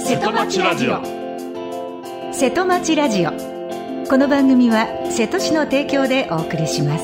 瀬戸町ラジオ。 瀬戸町ラジオ。この番組は瀬戸市の提供でお送りします。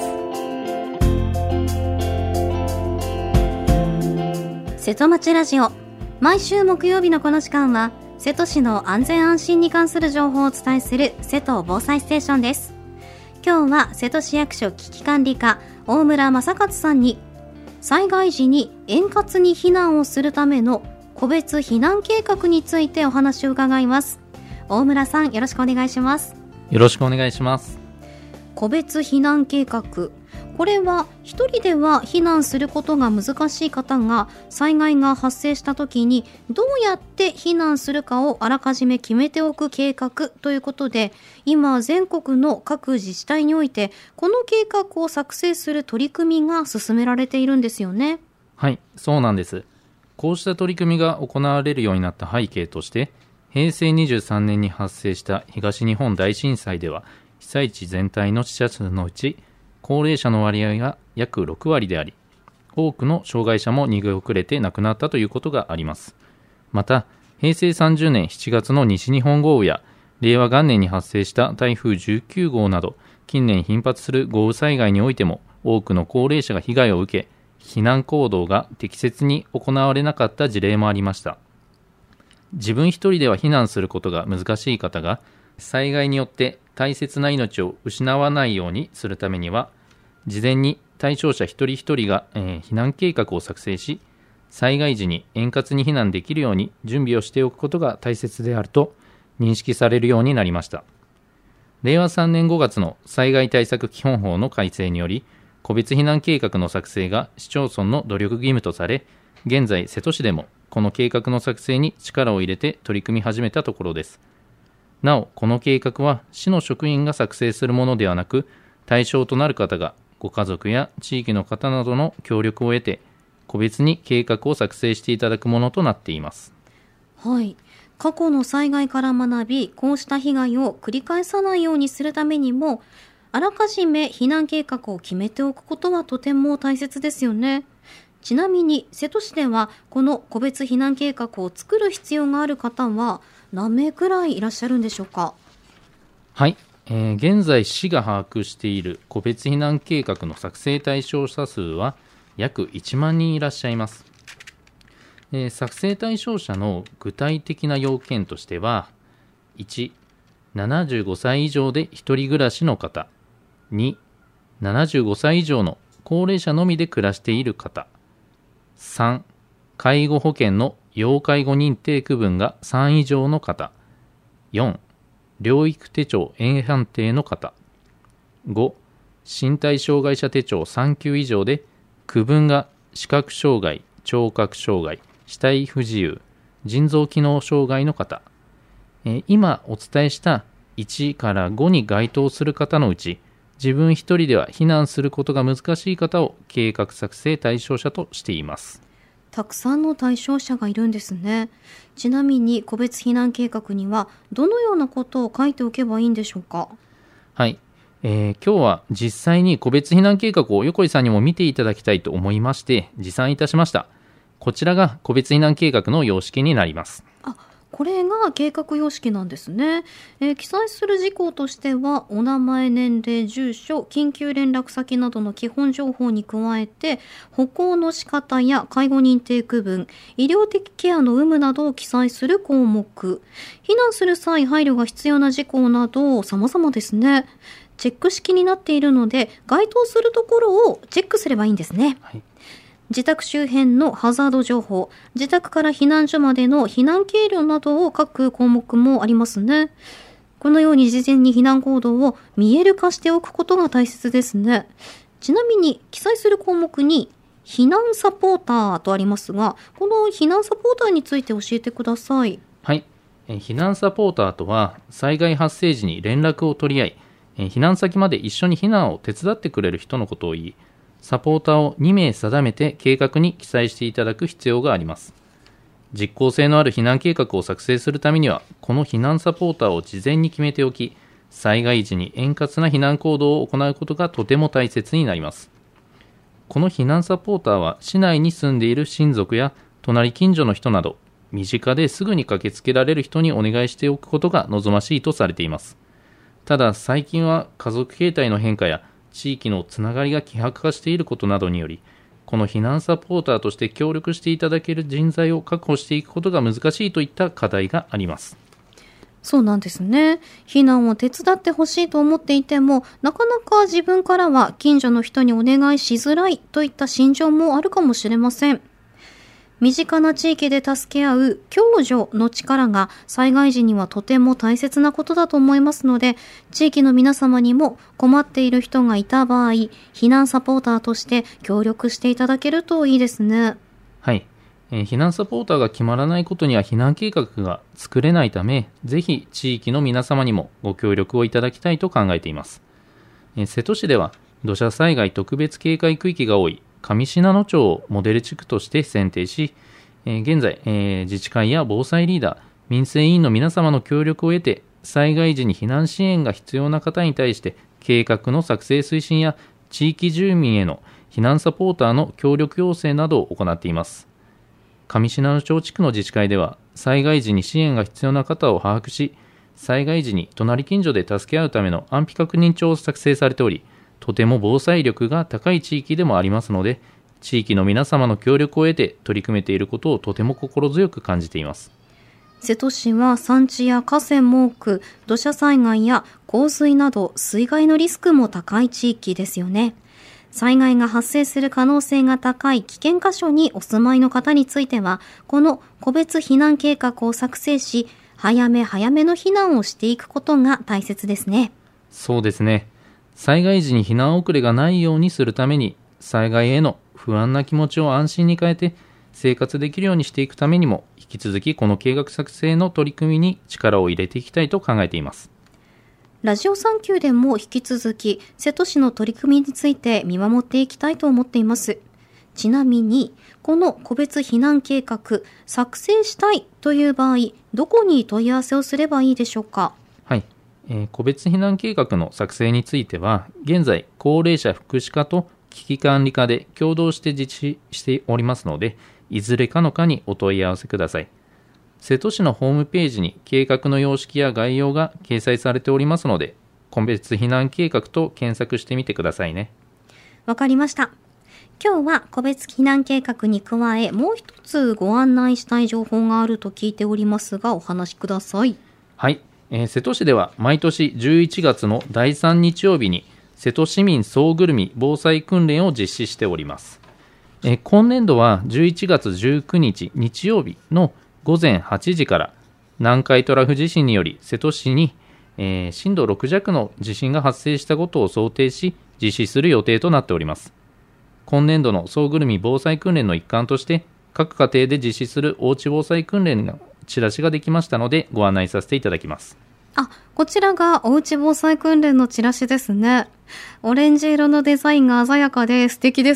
瀬戸町ラジオ、毎週木曜日のこの時間は瀬戸市の安全安心に関する情報をお伝えする瀬戸防災ステーションです。今日は瀬戸市役所危機管理課大村正勝さんに、災害時に円滑に避難をするための個別避難計画についてお話を伺います。大村さん、よろしくお願いします。 よろしくお願いします。 個別避難計画、これは一人では避難することが難しい方が災害が発生した時にどうやって避難するかをあらかじめ決めておく計画ということで、今全国の各自治体においてこの計画を作成する取り組みが進められているんですよね。 はい、そうなんです。こうした取り組みが行われるようになった背景として、平成23年に発生した東日本大震災では、被災地全体の死者数のうち高齢者の割合が約6割であり、多くの障害者も逃げ遅れて亡くなったということがあります。また、平成30年7月の西日本豪雨や令和元年に発生した台風19号など、近年頻発する豪雨災害においても多くの高齢者が被害を受け、避難行動が適切に行われなかった事例もありました。自分一人では避難することが難しい方が、災害によって大切な命を失わないようにするためには、事前に対象者一人一人が、避難計画を作成し、災害時に円滑に避難できるように準備をしておくことが大切であると認識されるようになりました。令和3年5月の災害対策基本法の改正により、個別避難計画の作成が市町村の努力義務とされ、現在瀬戸市でもこの計画の作成に力を入れて取り組み始めたところです。なお、この計画は市の職員が作成するものではなく、対象となる方がご家族や地域の方などの協力を得て、個別に計画を作成していただくものとなっています。 はい。過去の災害から学び、こうした被害を繰り返さないようにするためにも、あらかじめ避難計画を決めておくことはとても大切ですよね。ちなみに瀬戸市ではこの個別避難計画を作る必要がある方は何名くらいいらっしゃるんでしょうか。 はい、現在市が把握している個別避難計画の作成対象者数は約1万人いらっしゃいます。作成対象者の具体的な要件としては、1、75歳以上で一人暮らしの方、2、75歳以上の高齢者のみで暮らしている方、3、介護保険の要介護認定区分が3以上の方、4、療育手帳 A 判定の方、5、身体障害者手帳3級以上で区分が視覚障害、聴覚障害、肢体不自由、腎臓機能障害の方、今お伝えした1から5に該当する方のうち、自分一人では避難することが難しい方を計画作成対象者としています。 たくさんの対象者がいるんですね。ちなみに個別避難計画にはどのようなことを書いておけばいいんでしょうか。 はい、今日は実際に個別避難計画を横井さんにも見ていただきたいと思いまして持参いたしました。こちらが個別避難計画の様式になります。 これが計画様式なんですね。記載する事項としては、お名前、年齢、住所、緊急連絡先などの基本情報に加えて、歩行の仕方や介護認定区分、医療的ケアの有無などを記載する項目、避難する際配慮が必要な事項など様々ですね。チェック式になっているので、該当するところをチェックすればいいんですね。 はい、 自宅周辺のハザード情報、自宅から避難所までの避難経路などを書く項目もありますね。このように事前に避難行動を見える化しておくことが大切ですね。ちなみに記載する項目に避難サポーターとありますが、この避難サポーターについて教えてください。 はい、避難サポーターとは災害発生時に連絡を取り合い、避難先まで一緒に避難を手伝ってくれる人のことを言い、サポーターを2名定めて計画に記載していただく必要があります。実効性のある避難計画を作成するためには、この避難サポーターを事前に決めておき、災害時に円滑な避難行動を行うことがとても大切になります。この避難サポーターは市内に住んでいる親族や隣近所の人など身近ですぐに駆けつけられる人にお願いしておくことが望ましいとされています。ただ最近は家族形態の変化や地域のつながりが希薄化していることなどにより、この避難サポーターとして協力していただける人材を確保していくことが難しいといった課題があります。 そうなんですね。避難を手伝ってほしいと思っていても、なかなか自分からは近所の人にお願いしづらいといった心情もあるかもしれません。身近な地域で助け合う共助の力が災害時にはとても大切なことだと思いますので、地域の皆様にも困っている人がいた場合、避難サポーターとして協力していただけるといいですね。 はい。避難サポーターが決まらないことには避難計画が作れないため、ぜひ地域の皆様にもご協力をいただきたいと考えています。瀬戸市では土砂災害特別警戒区域が多い上信濃町をモデル地区として選定し、現在、自治会や防災リーダー、民生委員の皆様の協力を得て、災害時に避難支援が必要な方に対して計画の作成推進や地域住民への避難サポーターの協力要請などを行っています。上信濃町地区の自治会では、災害時に支援が必要な方を把握し、災害時に隣近所で助け合うための安否確認帳を作成されており、とても防災力が高い地域でもありますので、地域の皆様の協力を得て取り組めていることをとても心強く感じています。 瀬戸市は山地や河川も多く、土砂災害や洪水など水害のリスクも高い地域ですよね。災害が発生する可能性が高い危険箇所にお住まいの方については、この個別避難計画を作成し、早め早めの避難をしていくことが大切ですね。 そうですね。災害時に避難遅れがないようにするために、災害への不安な気持ちを安心に変えて生活できるようにしていくためにも、引き続きこの計画作成の取り組みに力を入れていきたいと考えています。 ラジオサンキューでも引き続き瀬戸市の取り組みについて見守っていきたいと思っています。ちなみにこの個別避難計画作成したいという場合、どこに問い合わせをすればいいでしょうか？ はい、個別避難計画の作成については、現在高齢者福祉課と危機管理課で共同して実施しておりますので、いずれかの課にお問い合わせください。瀬戸市のホームページに計画の様式や概要が掲載されておりますので、個別避難計画と検索してみてくださいね。 わかりました。今日は個別避難計画に加え、もう一つご案内したい情報があると聞いておりますが、お話しください。 はい、瀬戸市では毎年11月の第3日曜日に瀬戸市民総ぐるみ防災訓練を実施しております。今年度は11月19日日曜日の午前8時から南海トラフ地震により瀬戸市に、震度6弱の地震が発生したことを想定し実施する予定となっております。今年度の総ぐるみ防災訓練の一環として各家庭で実施するおうち防災訓練のチラシができましたのでご案内させていただきます。 こちらがおうち防災訓練のチラシですね。オレンジ色のデザインが鮮やかで素敵です。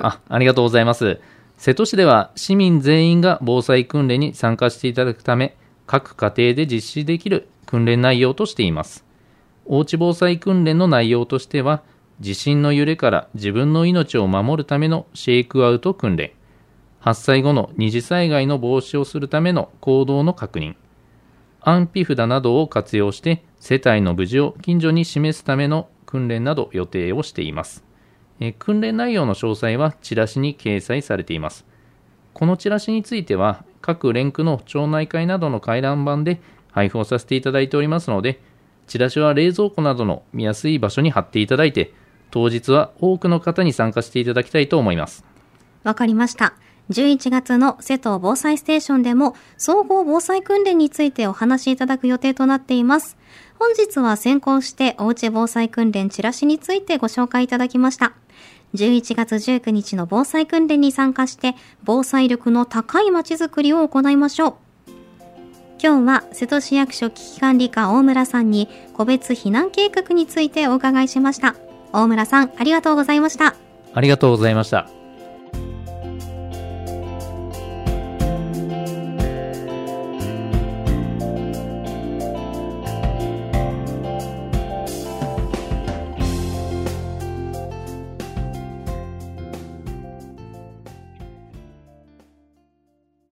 ありがとうございます。瀬戸市では市民全員が防災訓練に参加していただくため、各家庭で実施できる訓練内容としています。おうち防災訓練の内容としては、地震の揺れから自分の命を守るためのシェイクアウト訓練、発災後の二次災害の防止をするための行動の確認、安否札などを活用して世帯の無事を近所に示すための訓練など予定をしています。訓練内容の詳細はチラシに掲載されています。このチラシについては各連区の町内会などの回覧板で配布をさせていただいておりますので、チラシは冷蔵庫などの見やすい場所に貼っていただいて、当日は多くの方に参加していただきたいと思います。 わかりました。11月の瀬戸防災ステーションでも総合防災訓練についてお話しいただく予定となっています。本日は先行しておうち防災訓練チラシについてご紹介いただきました。11月19日の防災訓練に参加して防災力の高いまちづくりを行いましょう。今日は瀬戸市役所危機管理課大村さんに個別避難計画についてお伺いしました。大村さん、ありがとうございました。 ありがとうございました。